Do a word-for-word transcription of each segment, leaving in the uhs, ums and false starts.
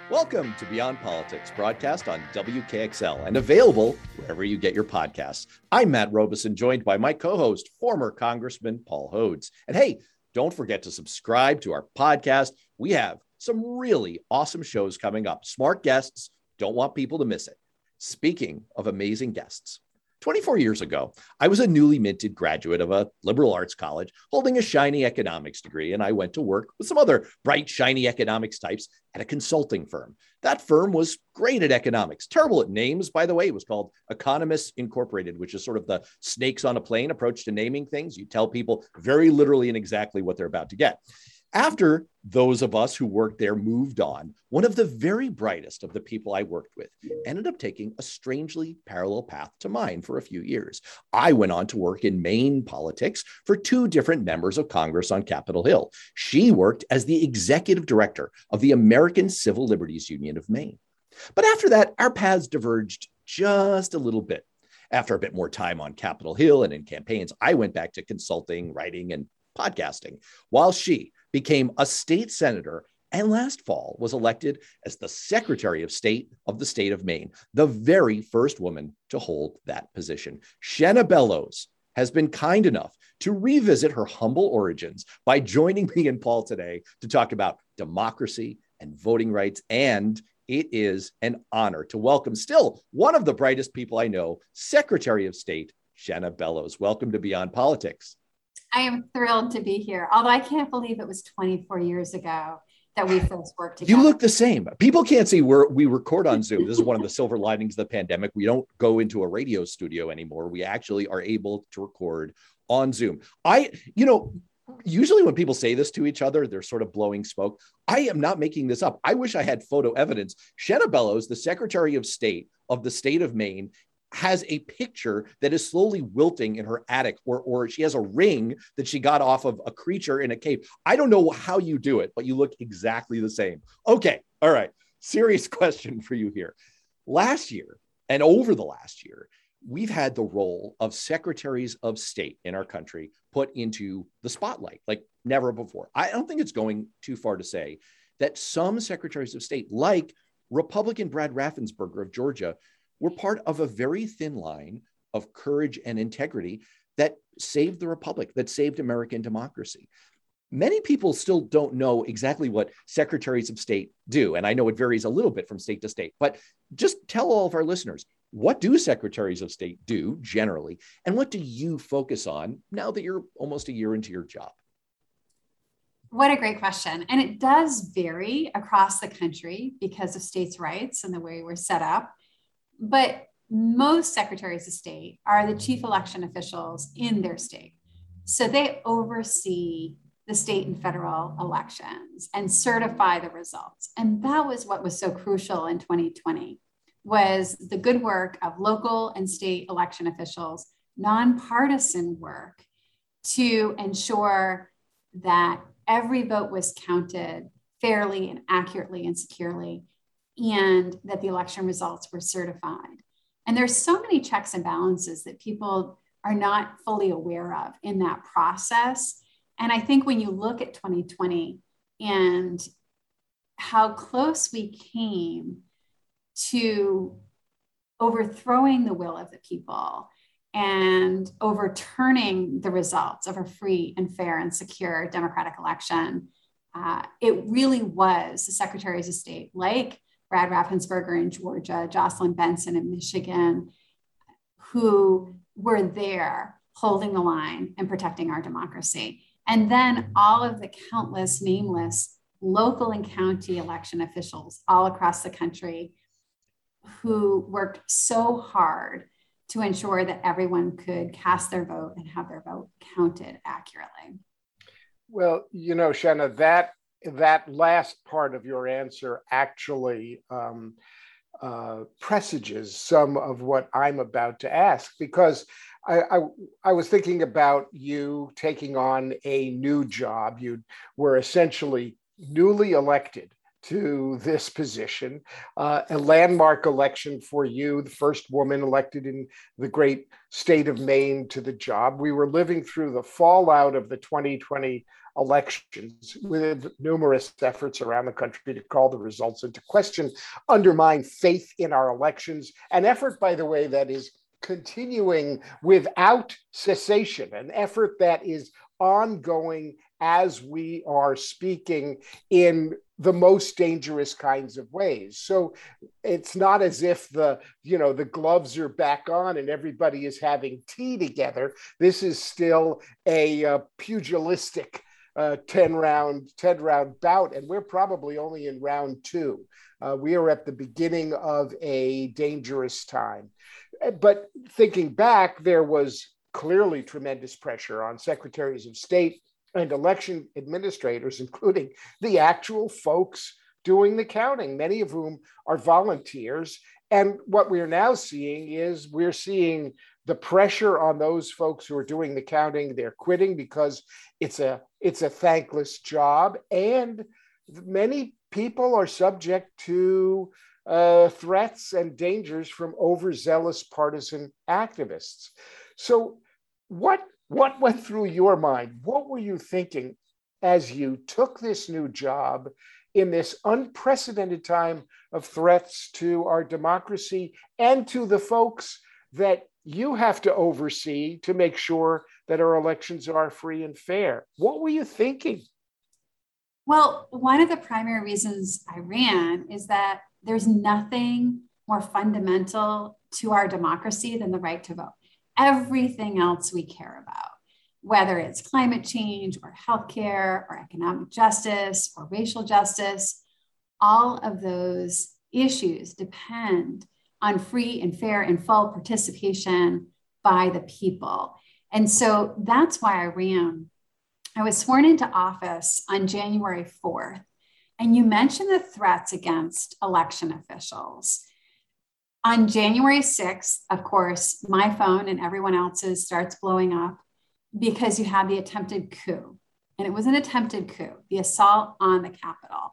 Welcome to Beyond Politics, broadcast on W K X L and available wherever you get your podcasts. I'm Matt Robeson, joined by my co-host, former Congressman Paul Hodes. And hey, don't forget to subscribe to our podcast. We have some really awesome shows coming up. Smart guests, don't want people to miss it. Speaking of amazing guests, twenty-four years ago, I was a newly minted graduate of a liberal arts college holding a shiny economics degree, and I went to work with some other bright, shiny economics types at a consulting firm. That firm was great at economics, terrible at names, by the way. It was called Economists Incorporated, which is sort of the snakes on a plane approach to naming things. You tell people very literally and exactly what they're about to get. After those of us who worked there moved on, one of the very brightest of the people I worked with ended up taking a strangely parallel path to mine for a few years. I went on to work in Maine politics for two different members of Congress on Capitol Hill. She worked as the executive director of the American Civil Liberties Union of Maine. But after that, our paths diverged just a little bit. After a bit more time on Capitol Hill and in campaigns, I went back to consulting, writing, and podcasting, while she became a state senator and last fall was elected as the Secretary of State of the state of Maine, the very first woman to hold that position. Shenna Bellows has been kind enough to revisit her humble origins by joining me and Paul today to talk about democracy and voting rights. And it is an honor to welcome still one of the brightest people I know, Secretary of State Shenna Bellows. Welcome to Beyond Politics. I am thrilled to be here, although I can't believe it was twenty-four years ago that we first worked together. You look the same. People can't see where we record on Zoom. This is one of the silver linings of the pandemic. We don't go into a radio studio anymore. We actually are able to record on Zoom. I, you know, usually when people say this to each other, they're sort of blowing smoke. I am not making this up. I wish I had photo evidence. Shenna Bellows, the Secretary of State of the state of Maine, has a picture that is slowly wilting in her attic, or, or she has a ring that she got off of a creature in a cave. I don't know how you do it, but you look exactly the same. Okay. All right. Serious question for you here. Last year and over the last year, we've had the role of secretaries of state in our country put into the spotlight like never before. I don't think it's going too far to say that some secretaries of state, like Republican Brad Raffensperger of Georgia, were part of a very thin line of courage and integrity that saved the republic, that saved American democracy. Many people still don't know exactly what secretaries of state do. And I know it varies a little bit from state to state, but just tell all of our listeners, what do secretaries of state do generally? And what do you focus on now that you're almost a year into your job? What a great question. And it does vary across the country because of states' rights and the way we're set up. But most secretaries of state are the chief election officials in their state. So they oversee the state and federal elections and certify the results. And that was what was so crucial in twenty twenty, was the good work of local and state election officials, nonpartisan work to ensure that every vote was counted fairly and accurately and securely, and that the election results were certified. And there's so many checks and balances that people are not fully aware of in that process. And I think when you look at twenty twenty and how close we came to overthrowing the will of the people and overturning the results of a free and fair and secure democratic election, uh, it really was the secretaries of state like Brad Raffensperger in Georgia, Jocelyn Benson in Michigan, who were there holding the line and protecting our democracy. And then all of the countless nameless local and county election officials all across the country who worked so hard to ensure that everyone could cast their vote and have their vote counted accurately. Well, you know, Shenna, that that last part of your answer actually um, uh, presages some of what I'm about to ask, because I, I, I was thinking about you taking on a new job. You were essentially newly elected to this position, uh, a landmark election for you, the first woman elected in the great state of Maine to the job. We were living through the fallout of the twenty twenty elections, with numerous efforts around the country to call the results into question, undermine faith in our elections. An effort, by the way, that is continuing without cessation, an effort that is ongoing as we are speaking in the most dangerous kinds of ways. So it's not as if the, you know, the gloves are back on and everybody is having tea together. This is still a uh, pugilistic uh, ten round bout, and we're probably only in round two. Uh, we are at the beginning of a dangerous time. But thinking back, there was clearly tremendous pressure on secretaries of state and election administrators, including the actual folks doing the counting, many of whom are volunteers. And what we're now seeing is we're seeing the pressure on those folks who are doing the counting. They're quitting because it's a it's a thankless job, and many people are subject to uh, threats and dangers from overzealous partisan activists. So what what went through your mind? What were you thinking as you took this new job in this unprecedented time of threats to our democracy and to the folks that you have to oversee to make sure that our elections are free and fair? What were you thinking? Well, one of the primary reasons I ran is that there's nothing more fundamental to our democracy than the right to vote. Everything else we care about, whether it's climate change or healthcare or economic justice or racial justice, all of those issues depend on free and fair and full participation by the people. And so that's why I ran. I was sworn into office on January fourth, and you mentioned the threats against election officials. On January sixth, of course, my phone and everyone else's starts blowing up because you had the attempted coup. And it was an attempted coup, the assault on the Capitol.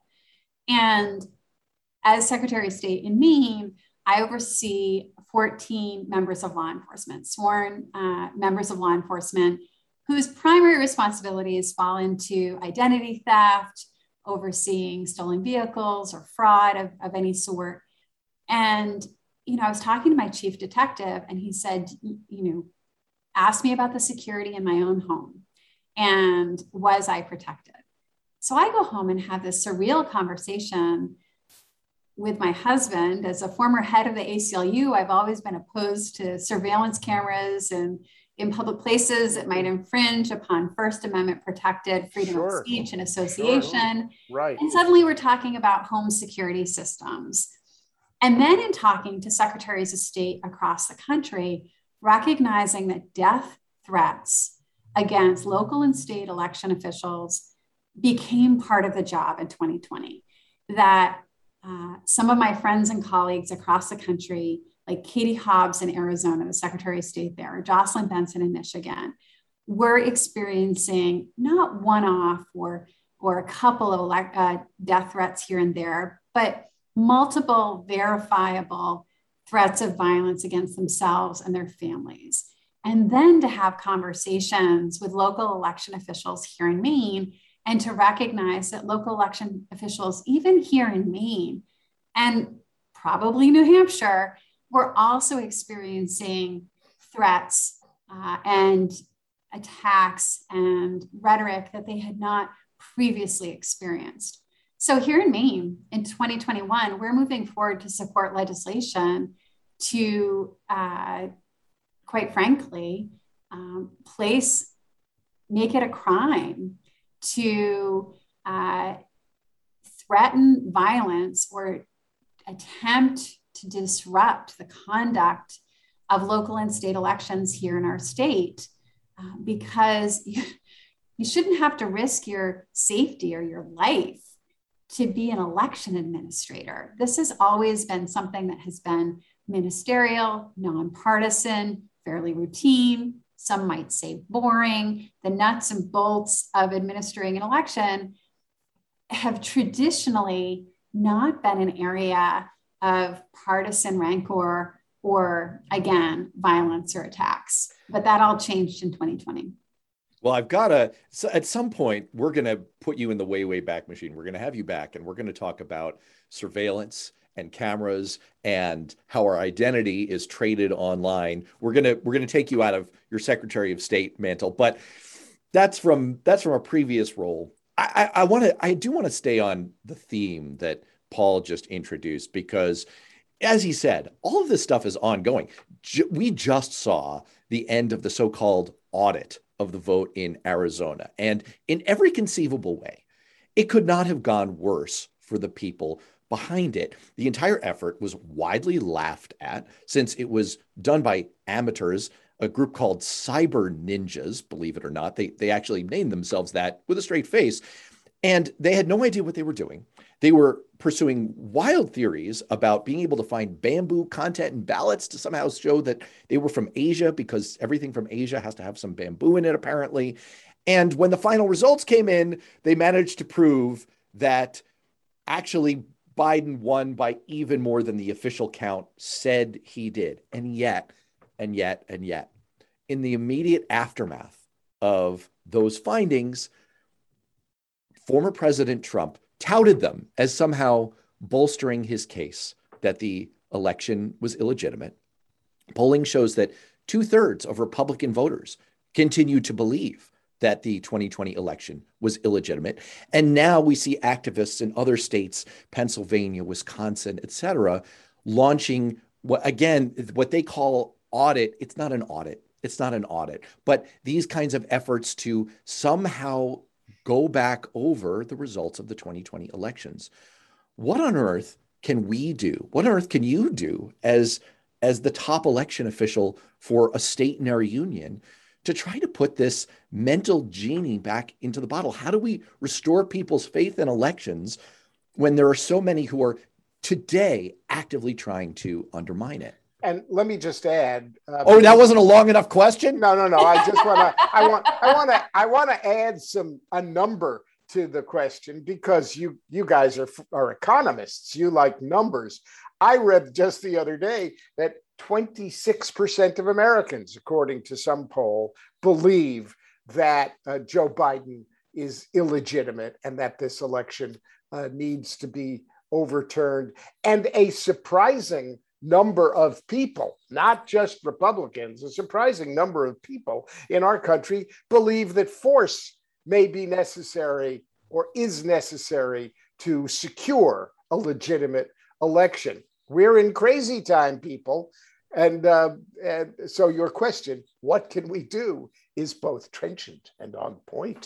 And as Secretary of State in Maine, I oversee fourteen members of law enforcement, sworn uh, members of law enforcement, whose primary responsibilities fall into identity theft, overseeing stolen vehicles or fraud of, of any sort. And, you know, I was talking to my chief detective and he said, you know, ask me about the security in my own home and was I protected? So I go home and have this surreal conversation with my husband. As a former head of the A C L U, I've always been opposed to surveillance cameras and in public places that might infringe upon First Amendment protected freedom sure. of speech and association. Sure. Right. And suddenly we're talking about home security systems. And then in talking to secretaries of state across the country, recognizing that death threats against local and state election officials became part of the job in twenty twenty, that uh, some of my friends and colleagues across the country, like Katie Hobbs in Arizona, the Secretary of State there, or Jocelyn Benson in Michigan, were experiencing not one-off or, or a couple of elect, uh, death threats here and there, but multiple verifiable threats of violence against themselves and their families. And then to have conversations with local election officials here in Maine and to recognize that local election officials, even here in Maine and probably New Hampshire, were also experiencing threats uh, and attacks and rhetoric that they had not previously experienced. So here in Maine in twenty twenty-one, we're moving forward to support legislation to, uh, quite frankly, um, place, make it a crime to uh, threaten violence or attempt to disrupt the conduct of local and state elections here in our state, uh, because you, you shouldn't have to risk your safety or your life to be an election administrator. This has always been something that has been ministerial, nonpartisan, fairly routine. Some might say boring. The nuts and bolts of administering an election have traditionally not been an area of partisan rancor or, again, violence or attacks. But that all changed in twenty twenty. Well, I've got to, so at some point, we're going to put you in the way, way back machine. We're going to have you back and we're going to talk about surveillance and cameras and how our identity is traded online. We're going to, we're going to take you out of your Secretary of State mantle, but that's from, that's from a previous role. I, I, I want to, I do want to stay on the theme that Paul just introduced, because as he said, all of this stuff is ongoing. J- we just saw the end of the so-called audit of the vote in Arizona. And in every conceivable way, it could not have gone worse for the people behind it. The entire effort was widely laughed at since it was done by amateurs, a group called Cyber Ninjas, believe it or not. They, they actually named themselves that with a straight face. And they had no idea what they were doing. They were pursuing wild theories about being able to find bamboo content in ballots to somehow show that they were from Asia, because everything from Asia has to have some bamboo in it, apparently. And when the final results came in, they managed to prove that actually Biden won by even more than the official count said he did. And yet, and yet, and yet, in the immediate aftermath of those findings, former President Trump touted them as somehow bolstering his case that the election was illegitimate. Polling shows that two-thirds of Republican voters continue to believe that the twenty twenty election was illegitimate. And now we see activists in other states, Pennsylvania, Wisconsin, et cetera, launching what, again, what they call audit. It's not an audit. It's not an audit, but these kinds of efforts to somehow go back over the results of the twenty twenty elections. What on earth can we do? What on earth can you do as, as the top election official for a state in our union to try to put this mental genie back into the bottle? How do we restore people's faith in elections when there are so many who are today actively trying to undermine it? And let me just add. Uh, oh, that wasn't a long enough question? No, no, no. I just want to. I want. I want to. I want to add some a number to the question, because you you guys are are economists. You like numbers. I read just the other day that twenty-six percent of Americans, according to some poll, believe that uh, Joe Biden is illegitimate and that this election uh, needs to be overturned. And a surprising number of people, not just Republicans, a surprising number of people in our country believe that force may be necessary or is necessary to secure a legitimate election. We're in crazy time, people. And, uh, and so your question, what can we do, is both trenchant and on point.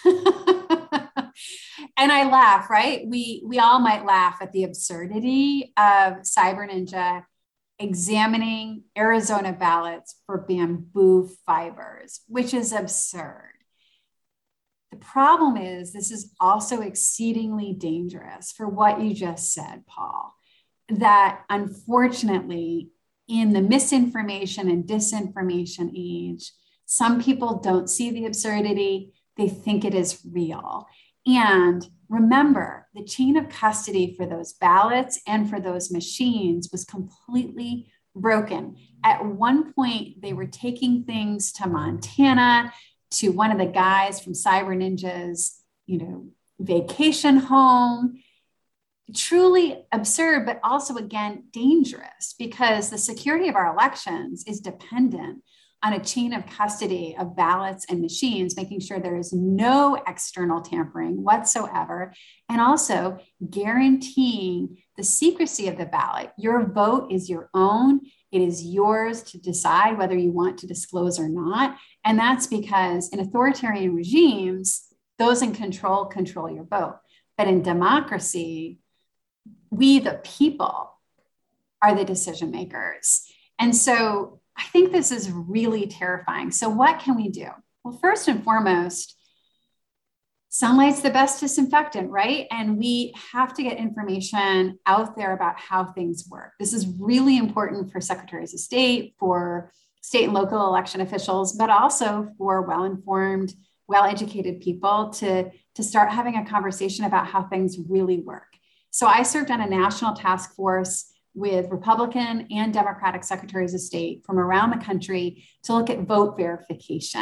And I laugh, right? We we all might laugh at the absurdity of Cyber Ninja examining Arizona ballots for bamboo fibers, which is absurd. The problem is this is also exceedingly dangerous for what you just said, Paul, that unfortunately in the misinformation and disinformation age, some people don't see the absurdity. They think it is real. And remember, the chain of custody for those ballots and for those machines was completely broken. At one point, they were taking things to Montana, to one of the guys from Cyber Ninja's, you know, vacation home. Truly absurd, but also, again, dangerous, because the security of our elections is dependent on a chain of custody of ballots and machines, making sure there is no external tampering whatsoever, and also guaranteeing the secrecy of the ballot. Your vote is your own. It is yours to decide whether you want to disclose or not. And that's because in authoritarian regimes, those in control control your vote. But in democracy, we, the people, are the decision makers. And so I think this is really terrifying. So what can we do? Well, first and foremost, sunlight's the best disinfectant, right? And we have to get information out there about how things work. This is really important for secretaries of state, for state and local election officials, but also for well-informed, well-educated people to, to start having a conversation about how things really work. So I served on a national task force with Republican and Democratic secretaries of state from around the country to look at vote verification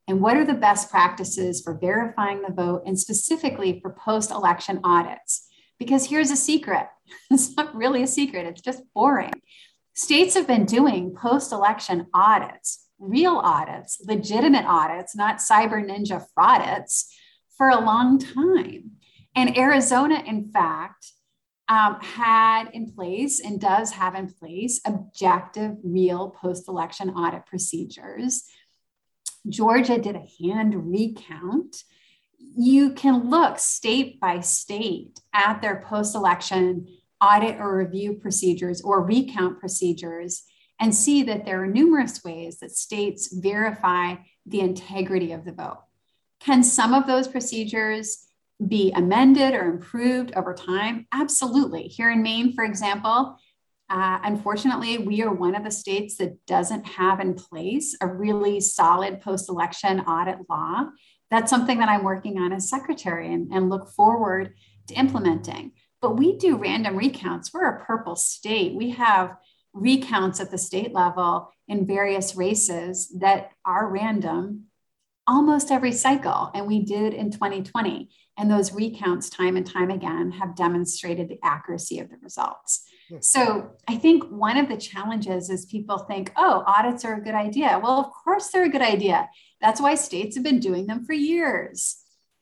And what are the best practices for verifying the vote and specifically for post-election audits? Because here's a secret. It's not really a secret. It's just boring. States have been doing post-election audits, real audits, legitimate audits, not cyber ninja fraudits, for a long time. And Arizona, in fact, um, had in place and does have in place objective, real post-election audit procedures. Georgia did a hand recount. You can look state by state at their post-election audit or review procedures or recount procedures and see that there are numerous ways that states verify the integrity of the vote. Can some of those procedures be amended or improved over time? Absolutely. Here in Maine, for example, uh, unfortunately, we are one of the states that doesn't have in place a really solid post-election audit law. That's something that I'm working on as secretary and, and look forward to implementing. But we do random recounts. We're a purple state. We have recounts at the state level in various races that are random almost every cycle. And we did in twenty twenty. And those recounts time and time again have demonstrated the accuracy of the results. So I think one of the challenges is people think, oh, audits are a good idea. Well, of course they're a good idea. That's why states have been doing them for years.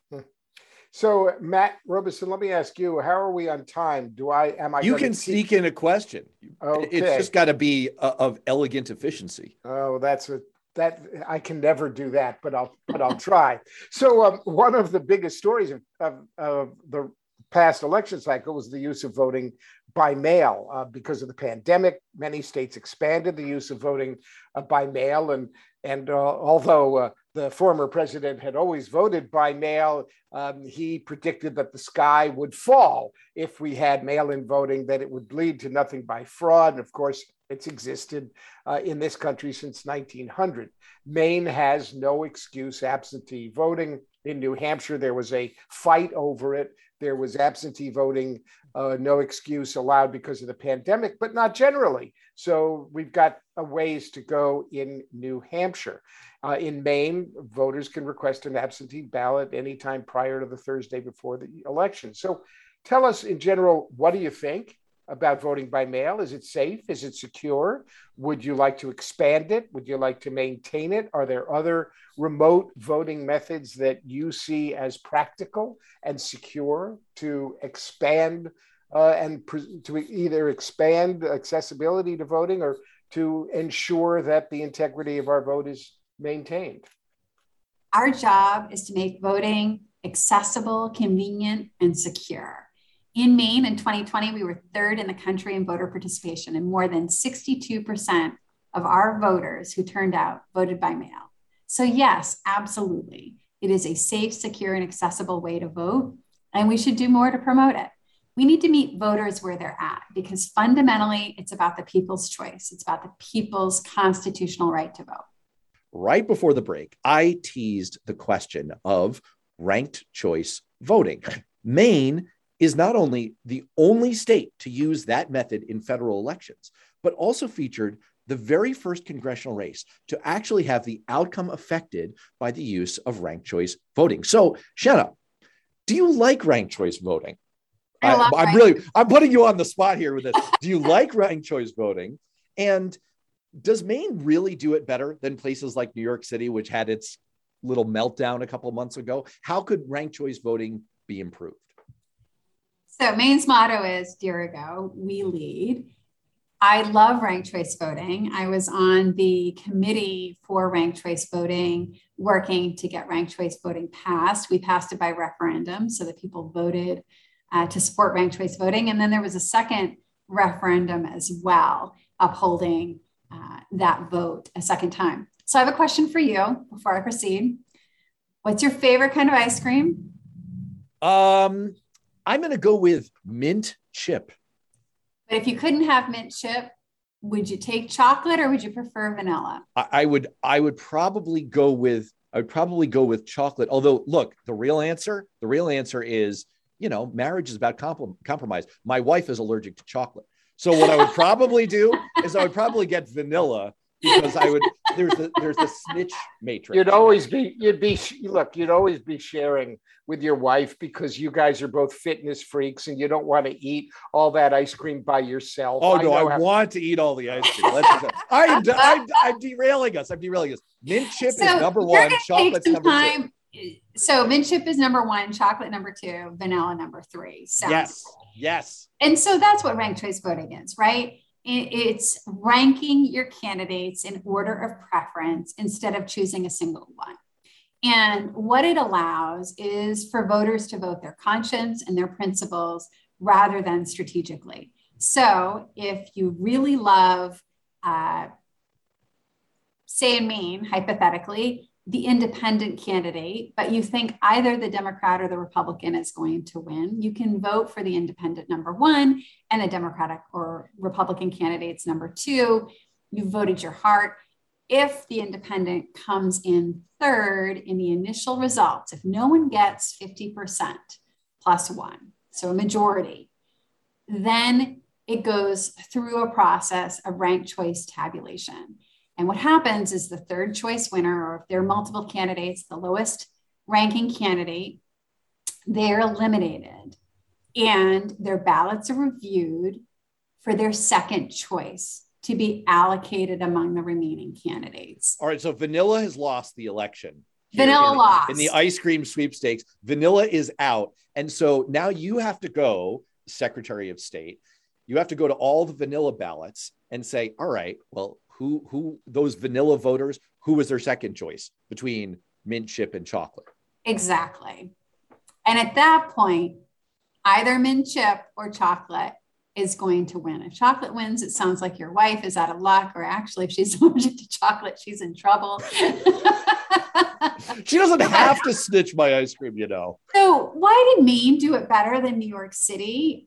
So Matt Robeson, let me ask you, how are we on time? Do I, am I? You can sneak in a question. Okay. It's just got to be uh, of elegant efficiency. Oh, that's a, that I can never do that, but I'll, but I'll try. So um, one of the biggest stories of, of, of the past election cycle was the use of voting by mail. Uh, because of the pandemic, many states expanded the use of voting uh, by mail. And, and uh, although uh, the former president had always voted by mail, um, he predicted that the sky would fall if we had mail-in voting, that it would lead to nothing by fraud. And of course, it's existed uh, in this country since nineteen hundred. Maine has no excuse absentee voting. In New Hampshire, there was a fight over it. There was absentee voting, uh, no excuse allowed because of the pandemic, but not generally. So we've got a ways to go in New Hampshire. Uh, in Maine, voters can request an absentee ballot anytime prior to the Thursday before the election. So tell us in general, what do you think about voting by mail? Is it safe? Is it secure? Would you like to expand it? Would you like to maintain it? Are there other remote voting methods that you see as practical and secure to expand uh, and pre- to either expand accessibility to voting or to ensure that the integrity of our vote is maintained? Our job is to make voting accessible, convenient, and secure. In Maine in twenty twenty, we were third in the country in voter participation, and more than sixty-two percent of our voters who turned out voted by mail. So yes, absolutely. It is a safe, secure, and accessible way to vote, and we should do more to promote it. We need to meet voters where they're at because fundamentally, it's about the people's choice. It's about the people's constitutional right to vote. Right before the break, I teased the question of ranked choice voting. Maine is not only the only state to use that method in federal elections, but also featured the very first congressional race to actually have the outcome affected by the use of ranked choice voting. So, Shanna, do you like ranked choice voting? I love I, I'm really, I'm putting you on the spot here with this. Do you like ranked choice voting? And does Maine really do it better than places like New York City, which had its little meltdown a couple of months ago? How could ranked choice voting be improved? So Maine's motto is Dirigo, we lead. I love ranked choice voting. I was on the committee for ranked choice voting, working to get ranked choice voting passed. We passed it by referendum so that people voted uh, to support ranked choice voting. And then there was a second referendum as well, upholding uh, that vote a second time. So I have a question for you before I proceed. What's your favorite kind of ice cream? Um, I'm going to go with mint chip. But if you couldn't have mint chip, would you take chocolate or would you prefer vanilla? I, I would, I would probably go with, I would probably go with chocolate. Although, look, the real answer, the real answer is, you know, marriage is about comp- compromise. My wife is allergic to chocolate. So what I would probably do is I would probably get vanilla because I would, there's the, there's the snitch matrix. You'd always be, you'd be, look, you'd always be sharing with your wife because you guys are both fitness freaks and you don't want to eat all that ice cream by yourself. Oh, no, I, I how- want to eat all the ice cream. Let's just, I am, I'm, I'm derailing us. I'm derailing us. Mint chip So is number you're one, gonna chocolate's take some number time. two. So mint chip is number one, chocolate number two, vanilla number three. Sounds Yes, cool. yes. And so that's what ranked choice voting is, right? It's ranking your candidates in order of preference instead of choosing a single one. And what it allows is for voters to vote their conscience and their principles rather than strategically. So if you really love, uh, say in Maine, hypothetically, the independent candidate, but you think either the Democrat or the Republican is going to win, you can vote for the independent number one and the Democratic or Republican candidates number two. You voted your heart. If the independent comes in third in the initial results, if no one gets fifty percent plus one, so a majority, then it goes through a process of ranked choice tabulation. And what happens is the third choice winner, or if there are multiple candidates, the lowest ranking candidate, they're eliminated and their ballots are reviewed for their second choice to be allocated among the remaining candidates. All right, so vanilla has lost the election. Here Vanilla in, lost. In the ice cream sweepstakes, vanilla is out. And so now you have to go, Secretary of State, you have to go to all the vanilla ballots and say, all right, well, who, who those vanilla voters, who was their second choice between mint chip and chocolate? Exactly. And at that point, either mint chip or chocolate is going to win. If chocolate wins, it sounds like your wife is out of luck, or actually, if she's allergic to chocolate, she's in trouble. She doesn't have to snitch my ice cream, you know. So why did Maine do it better than New York City?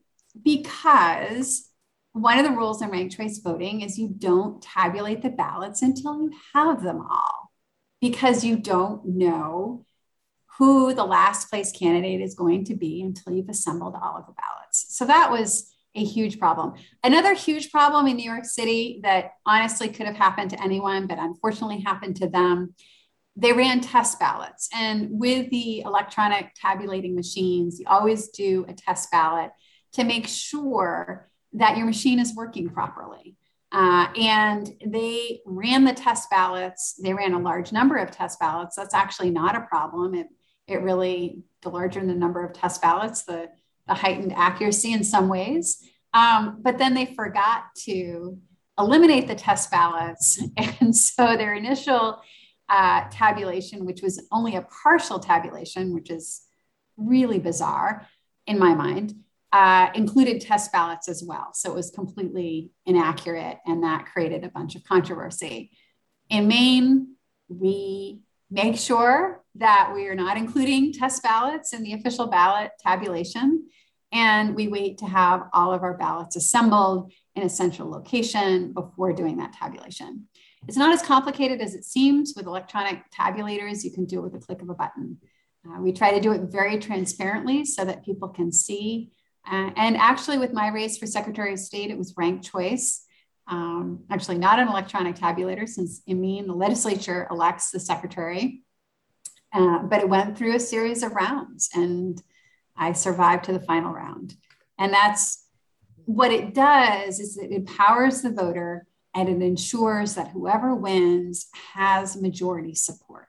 Because one of the rules in ranked choice voting is you don't tabulate the ballots until you have them all, because you don't know who the last place candidate is going to be until you've assembled all of the ballots. So that was a huge problem. Another huge problem in New York City that honestly could have happened to anyone, but unfortunately happened to them. They ran test ballots. And with the electronic tabulating machines, you always do a test ballot to make sure that your machine is working properly. Uh, and they ran the test ballots. They ran a large number of test ballots. That's actually not a problem. It, it really, the larger the number of test ballots, the, the heightened accuracy in some ways. Um, but then they forgot to eliminate the test ballots. And so their initial uh, tabulation, which was only a partial tabulation, which is really bizarre in my mind, Uh, included test ballots as well. So it was completely inaccurate, and that created a bunch of controversy. In Maine, we make sure that we are not including test ballots in the official ballot tabulation, and we wait to have all of our ballots assembled in a central location before doing that tabulation. It's not as complicated as it seems. With electronic tabulators, you can do it with a click of a button. Uh, we try to do it very transparently so that people can see. Uh, and actually, with my race for Secretary of State, it was ranked choice. Um, actually, not an electronic tabulator, since in Maine, the legislature elects the secretary. Uh, but it went through a series of rounds, and I survived to the final round. And that's what it does, is it empowers the voter, and it ensures that whoever wins has majority support.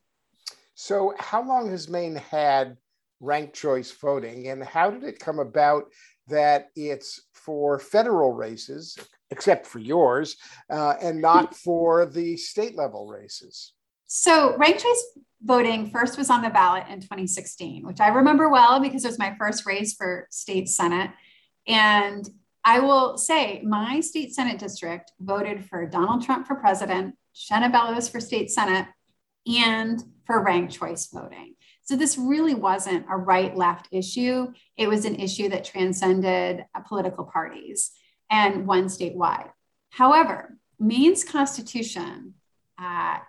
So how long has Maine had ranked choice voting, and how did it come about that it's for federal races, except for yours, uh, and not for the state level races? So ranked choice voting first was on the ballot in twenty sixteen, which I remember well because it was my first race for state Senate. And I will say my state Senate district voted for Donald Trump for president, Shenna Bellows for state Senate, and for ranked choice voting. So this really wasn't a right-left issue. It was an issue that transcended political parties and won statewide. However, Maine's constitution uh,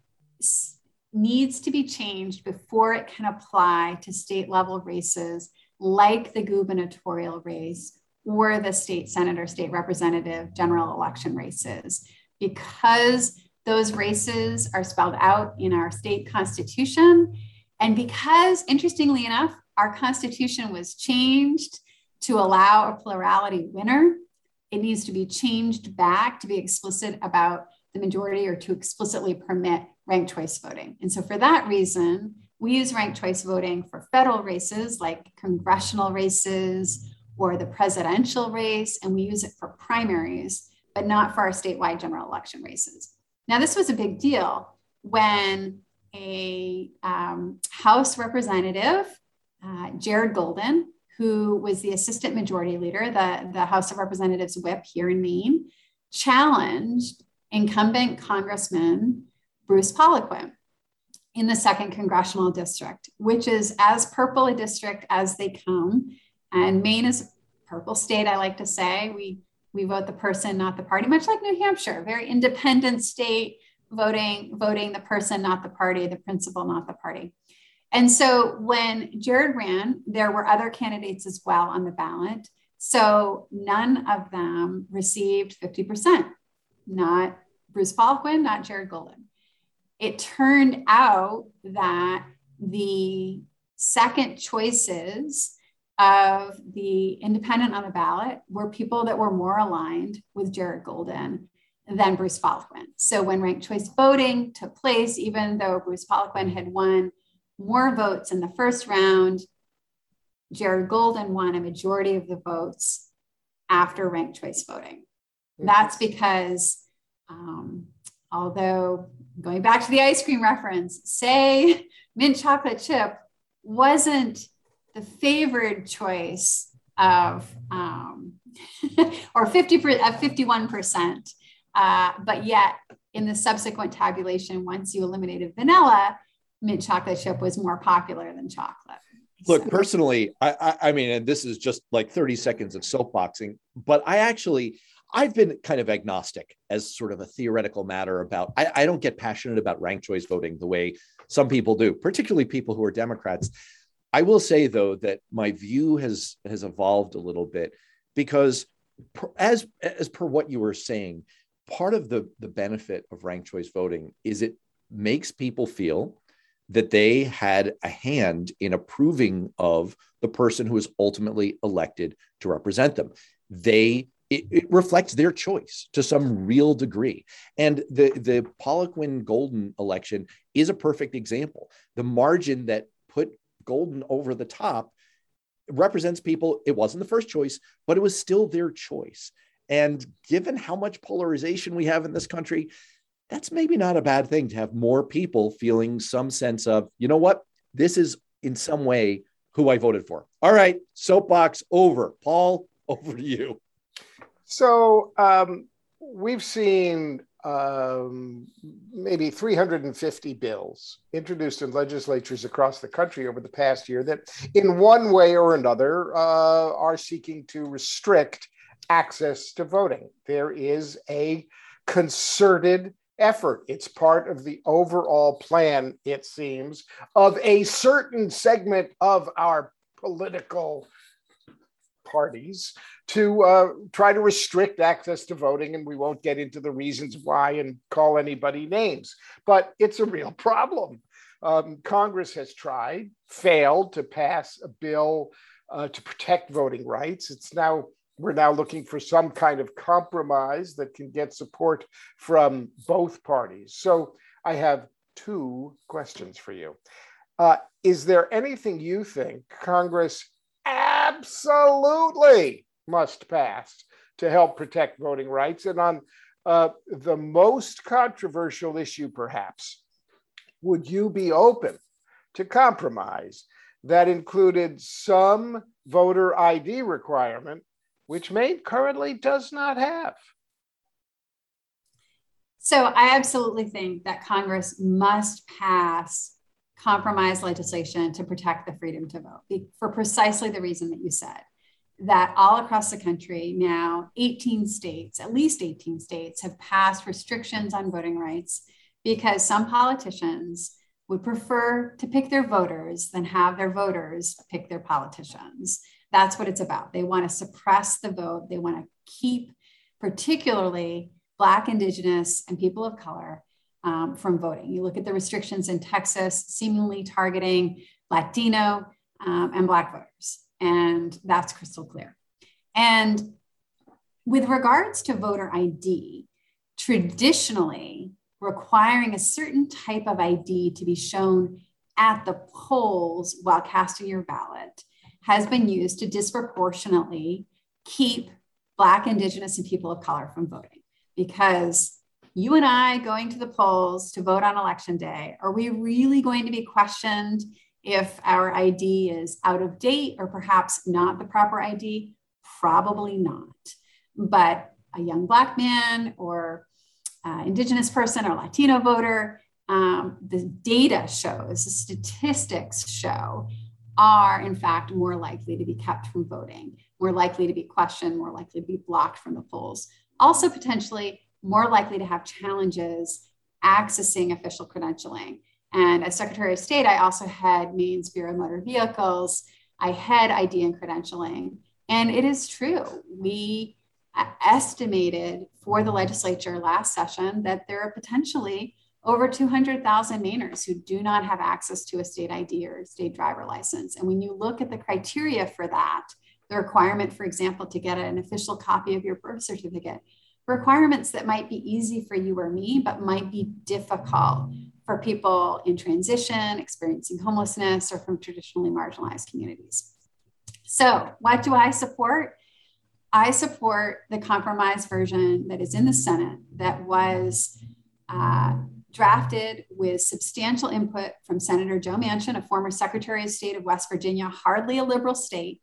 needs to be changed before it can apply to state-level races like the gubernatorial race or the state senate or state representative general election races, because those races are spelled out in our state constitution. And because, interestingly enough, our constitution was changed to allow a plurality winner, it needs to be changed back to be explicit about the majority or to explicitly permit ranked choice voting. And so for that reason, we use ranked choice voting for federal races like congressional races or the presidential race, and we use it for primaries, but not for our statewide general election races. Now, this was a big deal when a um, House representative, uh, Jared Golden, who was the assistant majority leader, the, the House of Representatives whip here in Maine, challenged incumbent Congressman Bruce Poliquin in the second congressional district, which is as purple a district as they come. And Maine is a purple state, I like to say. We, we vote the person, not the party, much like New Hampshire, very independent state, voting, voting the person, not the party, the principle, not the party. And so when Jared ran, there were other candidates as well on the ballot. So none of them received fifty percent, not Bruce Poliquin, not Jared Golden. It turned out that the second choices of the independent on the ballot were people that were more aligned with Jared Golden than Bruce Poliquin. So when ranked choice voting took place, even though Bruce Poliquin had won more votes in the first round, Jared Golden won a majority of the votes after ranked choice voting. Mm-hmm. That's because, um, although going back to the ice cream reference, say mint chocolate chip wasn't the favored choice of, um, or fifty, uh, fifty-one percent, uh, but yet in the subsequent tabulation, once you eliminated vanilla, mint chocolate chip was more popular than chocolate. Look, so. personally, I, I, I mean, and this is just like thirty seconds of soapboxing, but I actually, I've been kind of agnostic as sort of a theoretical matter about, I, I don't get passionate about ranked choice voting the way some people do, particularly people who are Democrats. I will say, though, that my view has, has evolved a little bit because per, as, as per what you were saying, part of the, the benefit of ranked choice voting is it makes people feel that they had a hand in approving of the person who is ultimately elected to represent them. They it, it reflects their choice to some real degree. And the, the Poliquin Golden election is a perfect example. The margin that put Golden over the top represents people. It wasn't the first choice, but it was still their choice. And given how much polarization we have in this country, that's maybe not a bad thing to have more people feeling some sense of, you know what, this is in some way who I voted for. All right, soapbox over. Paul, over to you. So um, we've seen um, maybe three hundred fifty bills introduced in legislatures across the country over the past year that in one way or another uh, are seeking to restrict access to voting. There is a concerted effort. It's part of the overall plan, it seems, of a certain segment of our political parties to uh, try to restrict access to voting. And we won't get into the reasons why and call anybody names, but it's a real problem. Um, Congress has tried, failed to pass a bill uh, to protect voting rights. It's now We're now looking for some kind of compromise that can get support from both parties. So I have two questions for you. Uh, is there anything you think Congress absolutely must pass to help protect voting rights? And on uh, the most controversial issue, perhaps, would you be open to compromise that included some voter I D requirement, which Maine currently does not have? So I absolutely think that Congress must pass compromise legislation to protect the freedom to vote for precisely the reason that you said, that all across the country now, eighteen states, at least eighteen states have passed restrictions on voting rights because some politicians would prefer to pick their voters than have their voters pick their politicians. That's what it's about. They want to suppress the vote. They want to keep particularly Black, Indigenous, and people of color um, from voting. You look at the restrictions in Texas, seemingly targeting Latino um, and Black voters, and that's crystal clear. And with regards to voter I D, traditionally requiring a certain type of I D to be shown at the polls while casting your ballot has been used to disproportionately keep Black, Indigenous, and people of color from voting. Because you and I going to the polls to vote on election day, are we really going to be questioned if our I D is out of date or perhaps not the proper I D? Probably not. But a young Black man or uh, Indigenous person or Latino voter, um, the data shows, the statistics show, are in fact more likely to be kept from voting, more likely to be questioned, more likely to be blocked from the polls. Also potentially more likely to have challenges accessing official credentialing. And as Secretary of State, I also had Maine's Bureau of Motor Vehicles. I had I D and credentialing. And it is true. We estimated for the legislature last session that there are potentially over two hundred thousand Mainers who do not have access to a state I D or state driver license. And when you look at the criteria for that, the requirement, for example, to get an official copy of your birth certificate, requirements that might be easy for you or me, but might be difficult for people in transition, experiencing homelessness, or from traditionally marginalized communities. So what do I support? I support the compromise version that is in the Senate that was uh, drafted with substantial input from Senator Joe Manchin, a former Secretary of State of West Virginia, hardly a liberal state.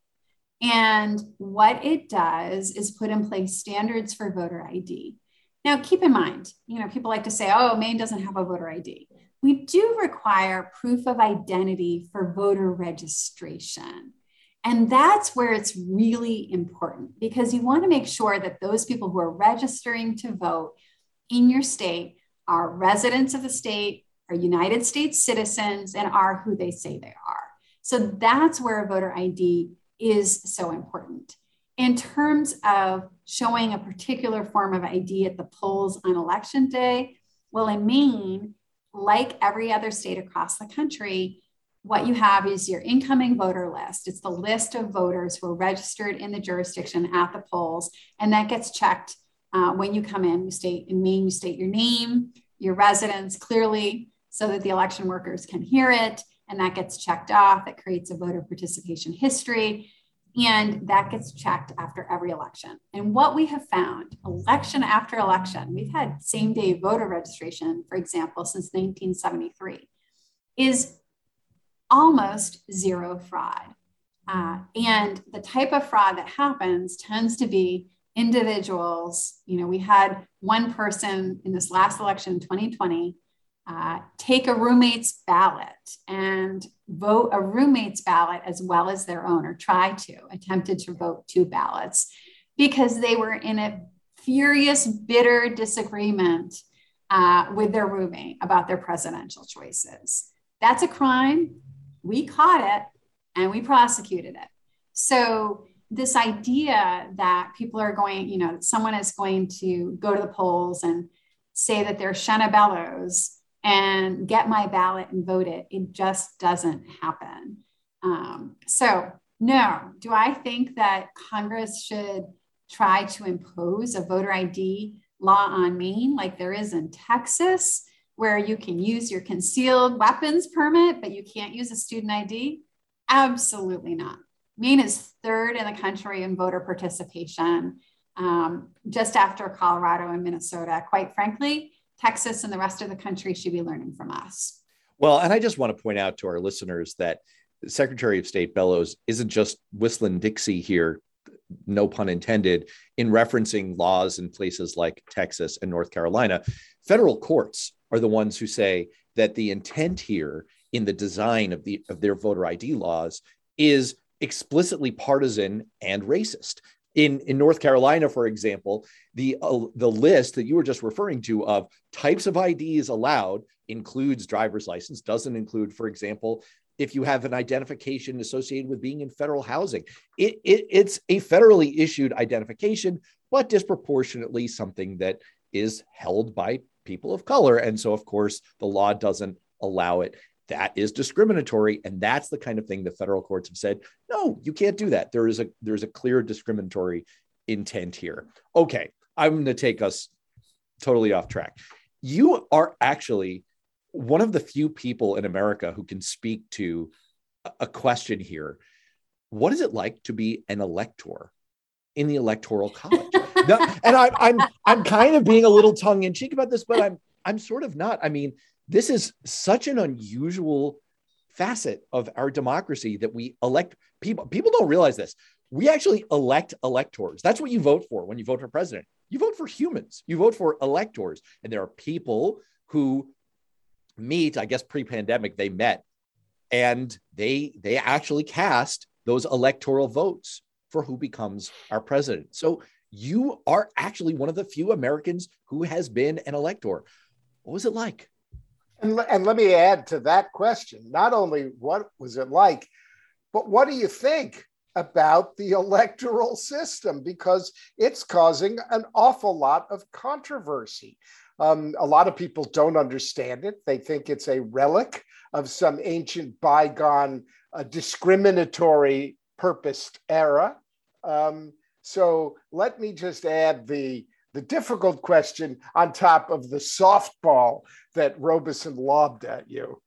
And what it does is put in place standards for voter I D. Now, keep in mind, you know, people like to say, oh, Maine doesn't have a voter I D. We do require proof of identity for voter registration. And that's where it's really important, because you want to make sure that those people who are registering to vote in your state are residents of the state, are United States citizens, and are who they say they are. So that's where a voter I D is so important. In terms of showing a particular form of I D at the polls on election day, well, in Maine, like every other state across the country, what you have is your incoming voter list. It's the list of voters who are registered in the jurisdiction at the polls, and that gets checked uh, when you come in. You state in Maine, you state your name, your residence clearly, so that the election workers can hear it, and that gets checked off. It creates a voter participation history, and that gets checked after every election. And what we have found, election after election, we've had same-day voter registration, for example, since nineteen seventy-three, is almost zero fraud. Uh, and the type of fraud that happens tends to be individuals. You know, we had one person in this last election in twenty twenty uh, take a roommate's ballot and vote a roommate's ballot as well as their own, or try to, attempted to vote two ballots because they were in a furious, bitter disagreement uh, with their roommate about their presidential choices. That's a crime. We caught it and we prosecuted it. So this idea that people are going, you know, someone is going to go to the polls and say that they're Shenna Bellows and get my ballot and vote it, it just doesn't happen. Um, so no, do I think that Congress should try to impose a voter I D law on Maine like there is in Texas, where you can use your concealed weapons permit, but you can't use a student I D? Absolutely not. Maine is third in the country in voter participation, um, just after Colorado and Minnesota. Quite frankly, Texas and the rest of the country should be learning from us. Well, and I just want to point out to our listeners that Secretary of State Bellows isn't just whistling Dixie here, no pun intended, in referencing laws in places like Texas and North Carolina. Federal courts are the ones who say that the intent here in the design of the of their voter I D laws is explicitly partisan and racist. In, in North Carolina, for example, the, uh, the list that you were just referring to of types of I Ds allowed includes driver's license, doesn't include, for example, if you have an identification associated with being in federal housing. It, it, it's a federally issued identification, but disproportionately something that is held by people of color. And so, of course, the law doesn't allow it. That is discriminatory. And that's the kind of thing the federal courts have said, no, you can't do that. There is a, there's a clear discriminatory intent here. Okay, I'm going to take us totally off track. You are actually one of the few people in America who can speak to a question here. What is it like to be an elector in the Electoral College? No, and I, I'm I'm kind of being a little tongue in cheek about this, but I'm I'm sort of not. I mean, this is such an unusual facet of our democracy that we elect people. People don't realize this. We actually elect electors. That's what you vote for when you vote for president. You vote for humans. You vote for electors, and there are people who meet. I guess pre-pandemic they met, and they they actually cast those electoral votes for who becomes our president. So you are actually one of the few Americans who has been an elector. What was it like? And, and let me add to that question, not only what was it like, but what do you think about the electoral system? Because it's causing an awful lot of controversy. Um, a lot of people don't understand it. They think it's a relic of some ancient bygone uh, discriminatory purposed era. Um, so let me just add the, the difficult question on top of the softball that Robeson lobbed at you.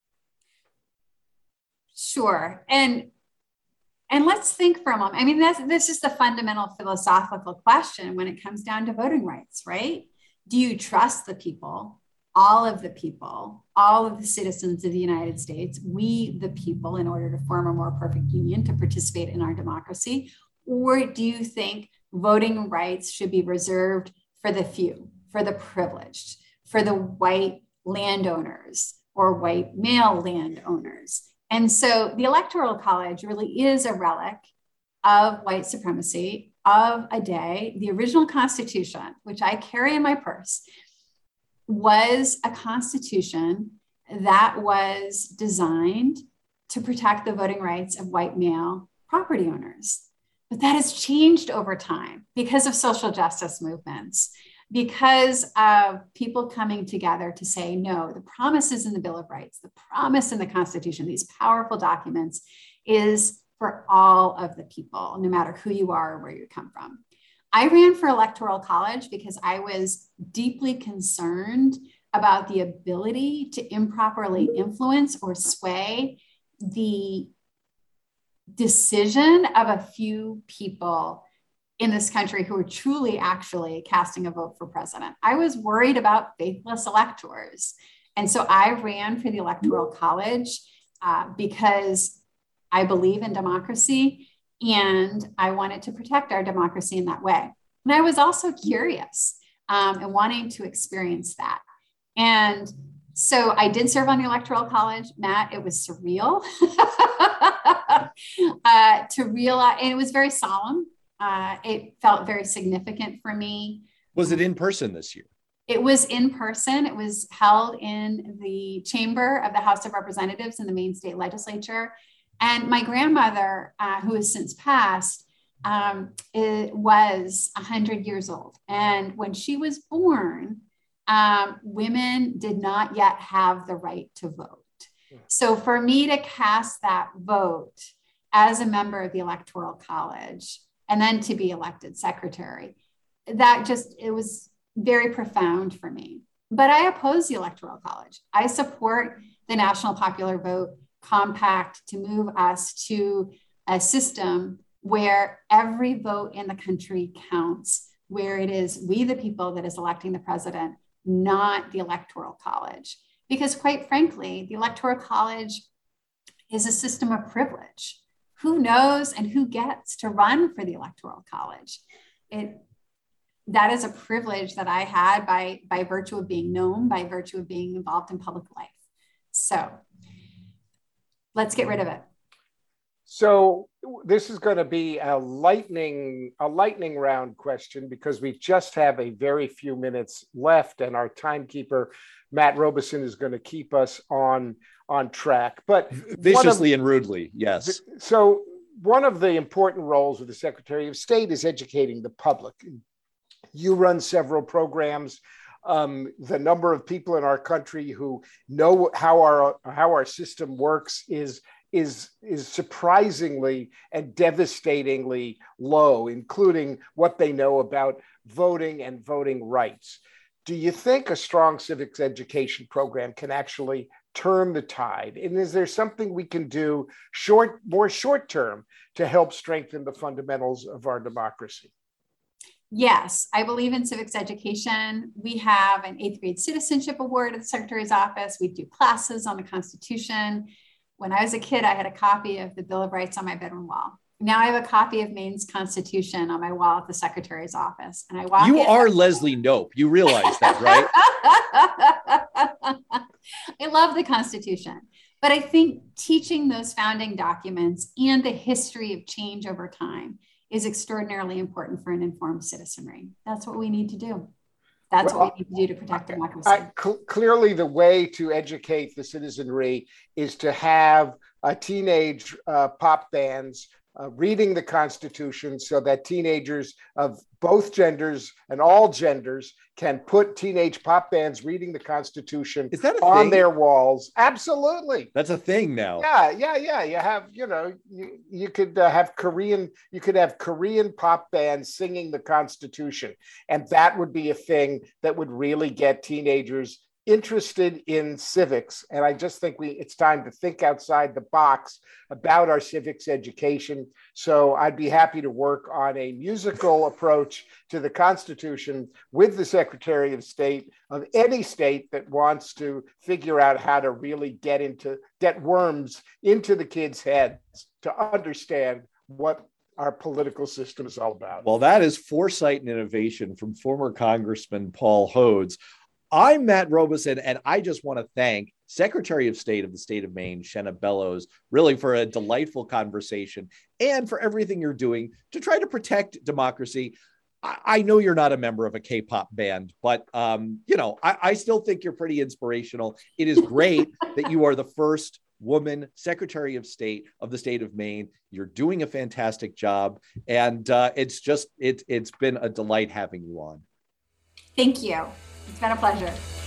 Sure. And and let's think for a moment. I mean, that's, this is the fundamental philosophical question when it comes down to voting rights, right? Do you trust the people, all of the people, all of the citizens of the United States, we the people, in order to form a more perfect union to participate in our democracy? Or do you think voting rights should be reserved for the few, for the privileged, for the white landowners or white male landowners? And so the Electoral College really is a relic of white supremacy, of a day. The original Constitution, which I carry in my purse, was a constitution that was designed to protect the voting rights of white male property owners. But that has changed over time because of social justice movements, because of people coming together to say, no, the promises in the Bill of Rights, the promise in the Constitution, these powerful documents is for all of the people, no matter who you are or where you come from. I ran for Electoral College because I was deeply concerned about the ability to improperly influence or sway the decision of a few people in this country who are truly actually casting a vote for president. I was worried about faithless electors. And so I ran for the Electoral College uh, because I believe in democracy and I wanted to protect our democracy in that way. And I was also curious um, and wanting to experience that. And so I did serve on the Electoral College, Matt. It was surreal uh, to realize, and it was very solemn. Uh, it felt very significant for me. Was it in person this year? It was in person. It was held in the chamber of the House of Representatives in the Maine state legislature. And my grandmother, uh, who has since passed, um, it was one hundred years old. And when she was born, um, women did not yet have the right to vote. So for me to cast that vote as a member of the Electoral College and then to be elected secretary, that just, it was very profound for me. But I oppose the Electoral College. I support the National Popular Vote Compact to move us to a system where every vote in the country counts, where it is we the people that is electing the president, not the Electoral College. Because quite frankly, the Electoral College is a system of privilege. Who knows and who gets to run for the Electoral College? It, that is a privilege that I had by, by virtue of being known, by virtue of being involved in public life. So let's get rid of it. So this is going to be a lightning, a lightning round question because we just have a very few minutes left and our timekeeper, Matt Robeson, is going to keep us on, on track. But viciously of, and rudely, yes. So one of the important roles of the Secretary of State is educating the public. You run several programs. Um, the number of people in our country who know how our how our system works is is is surprisingly and devastatingly low, including what they know about voting and voting rights. Do you think a strong civics education program can actually turn the tide? And is there something we can do short, more short term to help strengthen the fundamentals of our democracy? Yes, I believe in civics education. We have an eighth grade citizenship award at the Secretary's office. We do classes on the Constitution. When I was a kid, I had a copy of the Bill of Rights on my bedroom wall. Now I have a copy of Maine's Constitution on my wall at the Secretary's office. And I walk You in are Leslie Knope. You realize that, right? I love the Constitution. But I think teaching those founding documents and the history of change over time is extraordinarily important for an informed citizenry. That's what we need to do. That's well, what we need to do to protect democracy. I, cl- clearly, the way to educate the citizenry is to have a teenage uh, pop bands uh, reading the Constitution so that teenagers of both genders and all genders can put teenage pop bands reading the Constitution Is that a on thing? their walls. Absolutely. That's a thing now. Yeah, yeah, yeah. You have, you know, you, you could uh, have Korean, you could have Korean pop bands singing the Constitution. And that would be a thing that would really get teenagers interested in civics. And I just think we it's time to think outside the box about our civics education. So I'd be happy to work on a musical approach to the Constitution with the Secretary of State of any state that wants to figure out how to really get into get worms into the kids' heads to understand what our political system is all about. Well, that is foresight and innovation from former Congressman Paul Hodes. I'm Matt Robeson, and I just want to thank Secretary of State of the state of Maine, Shenna Bellows, really for a delightful conversation and for everything you're doing to try to protect democracy. I, I know you're not a member of a K-pop band, but, um, you know, I, I still think you're pretty inspirational. It is great that you are the first woman Secretary of State of the state of Maine. You're doing a fantastic job. And uh, it's just, it, it's been a delight having you on. Thank you. It's been a pleasure.